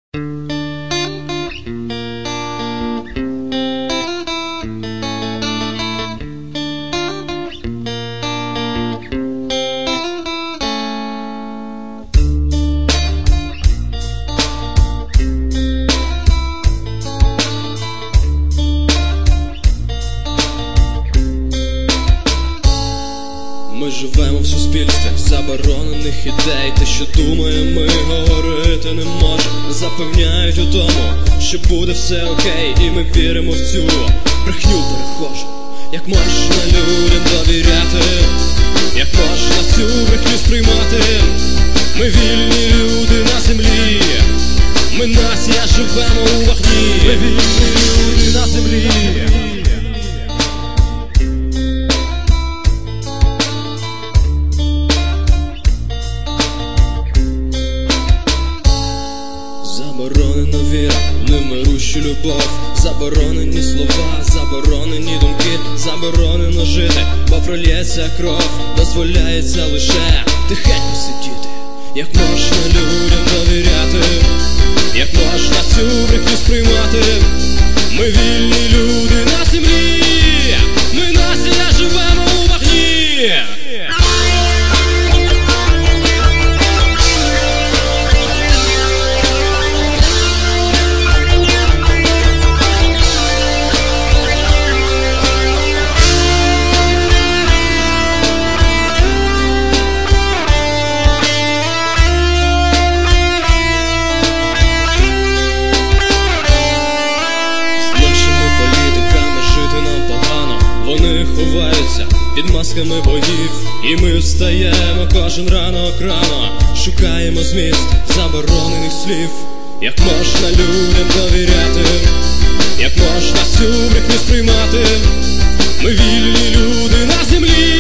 Ми живемо в суспільстві заборонених ідей. Те, що думаємо, ми говорити не можемо. Запевняють у тому, що буде все окей. І ми віримо в цю брехню перехожу. Як можна людям довіряти? Як можна цю брехню сприймати? Ми вільні люди на землі. Ми нація, живемо у вогні. Ми вільні люди на землі. Заборонена віра, немирущу любов. Заборонені слова, заборонені думки. Заборонено жити, бо прольється кров. Дозволяється лише тихенько сидіти. Як можна людям довіряти? Як можна цю брехню сприймати? Ми вільні люди на землі. Ми нація, живемо у вогні. Вони ховаються під масками богів, і ми встаємо кожен ранок рано. Шукаємо зміст заборонених слів. Як можна людям довіряти? Як можна цю брехню сприймати? Ми вільні люди на землі.